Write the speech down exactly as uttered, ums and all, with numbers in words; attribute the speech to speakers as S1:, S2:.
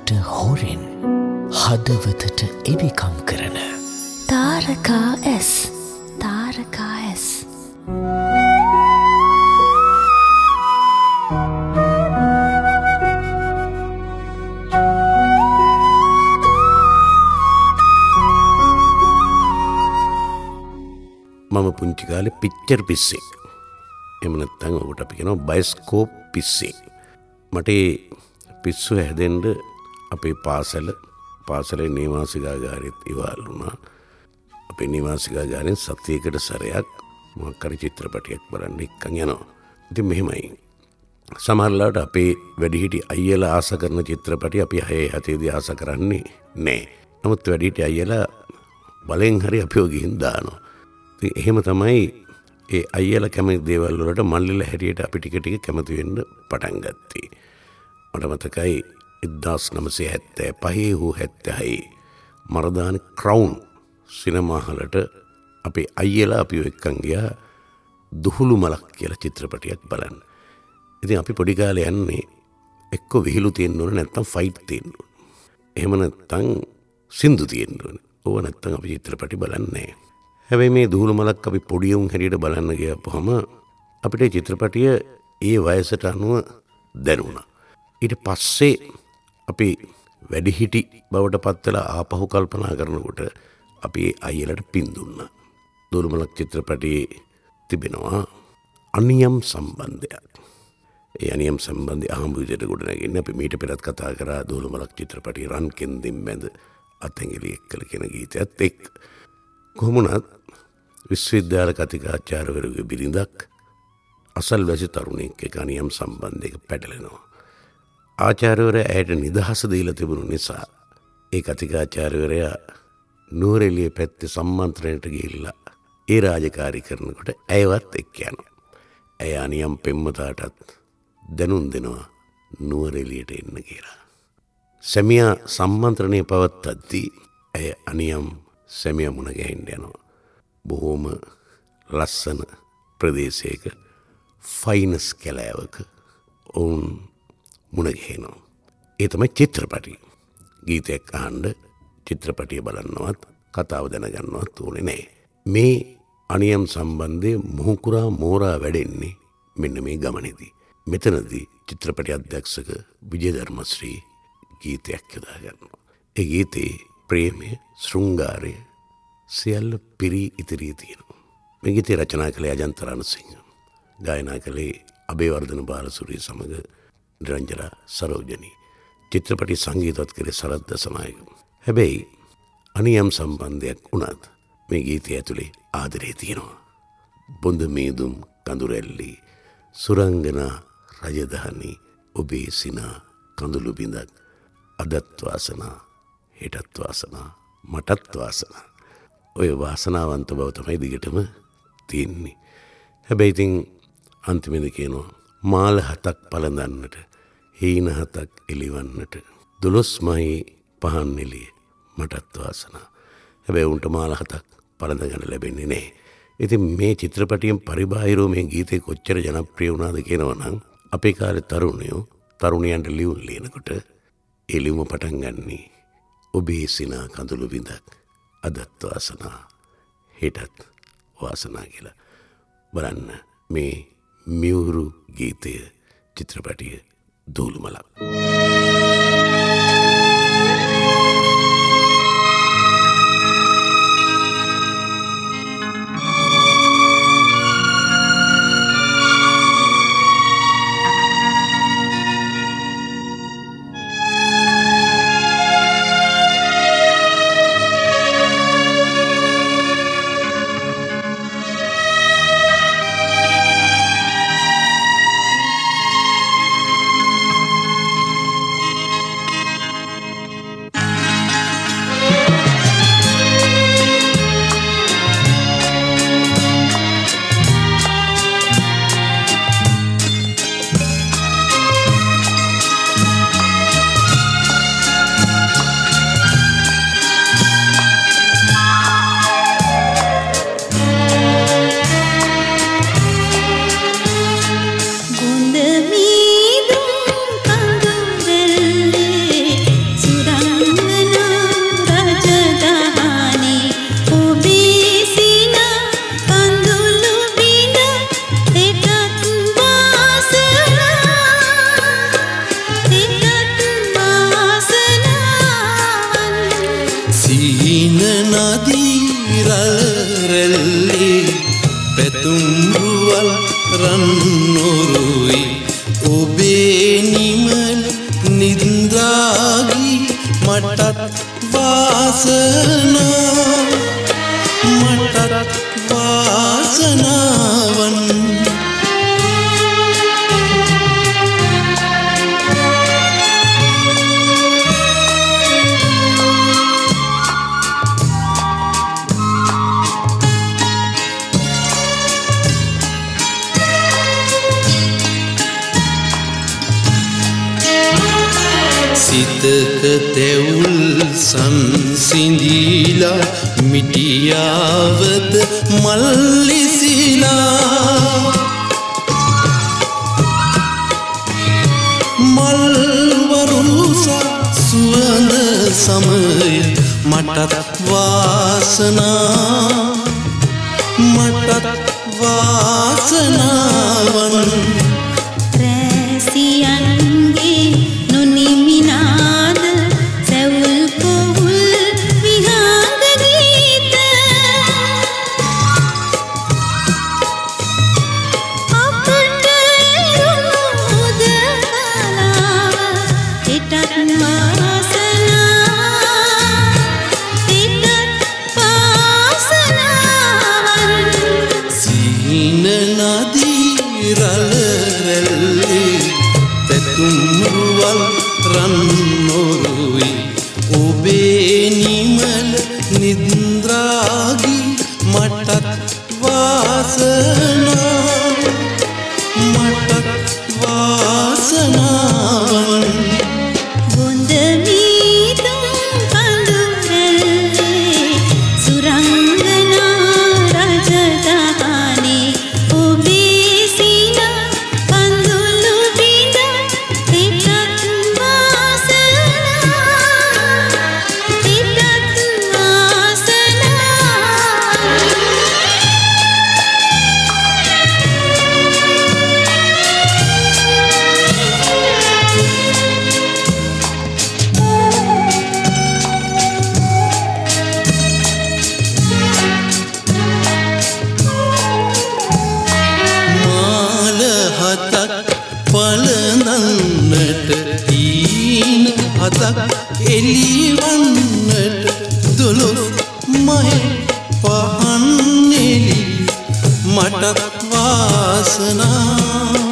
S1: හොඳට හොරෙන් හදවතට එවිකම් කරන තාරකා ඇස් තාරකා ඇස්
S2: මම පුංචි කාලේ පික්චර් පිස්සේ එහෙම නැත්නම් ඔකට අපි කියනවා බයිස්කෝප් පිස්සේ. මට පිස්සු හැදෙන්න අපේ පාසල පාසලේ නිවාසිකාගාරෙත් ඉවහල් වුණා. අපේ නිවාසිකාගාරෙන් සතියකට සැරයක් මොකක් හරි චිත්‍රපටයක් බලන්න එක්කන් යනවා. ඉතින් මෙහෙමයි. සමහරවිට අපේ වැඩිහිටි අයියලා ආස කරන චිත්‍රපටි අපි හයේ හතේදී ආස කරන්නේ නැහැ. නමුත් වැඩිහිටි අයියලා බලෙන් හරි අපිව ගිහින් දානවා. ඉතින් එහෙම තමයි ඒ අයියලා කැමති දේවල් වලට මල්ලිලා හැටියට අපි ටික ටික කැමති වෙන්න පටන් ගත්තේ. මට මතකයි එක්දාස් නවසිය හැත්තෑ පහේ හෝ හැත්තෑහේ මරදාන ක්‍රවුන් සිනමා හලට අපේ අයියලා අපිව එක්කන් ගියා දුහුළු මලක් කියලා චිත්‍රපටයක් බලන්න. ඉතින් අපි පොඩි කාලේ යන්නේ එක්ක විහිළු තියෙන්න ඕන නැත්නම් ෆයිට් තියෙන්න ඕන. එහෙම නැත්නම් සින්දු තියෙන්න ඕන. ඕව නැත්නම් අපි චිත්‍රපටි බලන්නේ නැහැ. හැබැයි මේ දුහුළු මලක් අපි පොඩි උන් හැටියට බලන්න ගියපුවම අපිට චිත්‍රපටිය ඒ වයසට අනුව දැනුණා. ඊට පස්සේ අපි වැඩිහිටි බවට පත් වෙලා ආපහු කල්පනා කරනකොට අපි අයියලට පින් දුන්නා. දුහුළු මලක් චිත්‍රපටියේ තිබෙනවා අනියම් සම්බන්ධයක්. ඒ අනියම් සම්බන්ධය අහඹු විදිහට ගොඩ නැගෙන්නේ අපි මීට පෙරත් කතා කරා දුහුළු මලක් චිත්‍රපටියේ රන් කෙන්දින් මැද අතැඟිලි එක්කල කියන ගීතයත් එක්ක. කොහොමුණත් විශ්වවිද්‍යාල කතිකාචාර්යවරුගේ බිරිඳක් අසල්වැසි තරුණයෙක් එක්ක අනියම් සම්බන්ධයක පැටලෙනවා. ආචාර්යවරයා ඇයට නිදහස දීලා තිබුණු නිසා ඒ කතිකාචාර්යවරයා නුවරඑළිය පැත්තේ සම්මන්ත්‍රණයට ගිහිල්ලා ඒ රාජකාරී කරනකොට ඇයවත් එක්ක යනවා. ඇය අනියම් පෙම්වතාටත් දැනුම් දෙනවා නුවරඑළියට එන්න කියලා. සැමියා සම්මන්ත්‍රණය පවත්වද්දී ඇය අනියම් සැමියා මුණ ගැහෙන්න යනවා. බොහෝම ලස්සන ප්‍රදේශයක ෆයිනස් කැලෑවක ඔවුන් මුණ ගැහෙනවා. ඒ තමයි චිත්‍රපටි. ගීතයක් අහන්න චිත්‍රපටිය බලන්නවත් කතාව දැනගන්නවත් ඕනේ නැහැ. මේ අනියම් සම්බන්ධයේ මුහුකුරා මෝරා වැඩෙන්නේ මෙන්න මේ ගමනේදී. මෙතනදී චිත්‍රපටි අධ්‍යක්ෂක විජේධර්මශ්‍රී ගීතයක් යොදා ගන්නවා. ඒ ගීතේ ප්‍රේමය, ශෘංගාරය සියල්ල පිරී ඉතිරී තියෙනවා. මේ ගීතය රචනා කළේ අජන්ත රණසිංහ. ගායනා කළේ අබේවර්ධන බාලසූරිය සමග නිරංජලා සරෝජනී. චිත්‍රපටි සංගීතවත් කළේ සරත් දසනායක. හැබැයි අනියම් සම්බන්ධයක් වුණත් මේ ගීතය ඇතුලේ ආදරේ තියෙනවා. බොඳ මේදුම් කඳුරැල්ලි සුරංගනා රජදහනි ඔබේ සිනා කඳුළු බිඳක් අදත් වාසනා හෙටත් වාසනා මටත් වාසනා. ඔය වාසනාවන්ත බව තමයි දිගටම තියෙන්නේ. හැබැයි ඉතින් අන්තිමේදී කියනවා මාල හතක් පළඳන්නට හීන හතක් එලිවන්නට දොළොස් මහේ පහන් එළිය මටත් වාසනා. හැබැයි උන්ට මාල හතක් පළඳ ගන්න ලැබෙන්නේ නැහැ. ඉතින් මේ චිත්‍රපටියෙන් පරිබාහිරව මේ ගීතේ කොච්චර ජනප්‍රිය වුණාද කියනවා නම් අපේ කාලේ තරුණයෝ තරුණියන්ට ලියුම් ලියනකොට ඒ ලියුම පටන් ගන්නේ ඔබේ සිනා කඳුළු බිඳක් අදත් වාසනා හෙටත් වාසනා කියලා. බලන්න මේ මියුරු ගීතය චිත්‍රපටිය දුහුළු මලක්.
S3: සිතක තෙවුල් සංසිඳීලා මිටියාවත මල්ලිසිලා මල්වරුසා සුවඳ සමය මටත් වාසනා මටත් වාසනාවන්
S4: රැසියන්ගේ නොනිමිනාද සැවුල් පොහුල් විහාග ගීත අපට එරුමුද කලාව හිටත් වාසනා හිටත් වාසනාවන්
S3: සීන නදී රළ රැල්ලේ පැතුම්රුවල් රන්නොරුයි ඔබේ නිමල නිද්‍රාගී මටත් වාසනා මටත් වාසනාවන්
S4: බොඳ මීදුම් කඳුරැල්ලේ සුරංගනා රජදහනේ ඔබේ සින කඳුළු බිඳ හිටත් වාසනා හිටත් වාසනා
S3: මාල හතක් පලඳන්නට ඊන හතක් එළිවන්නට දොළොස් මහේ පහන් එළි මටත් වාසනා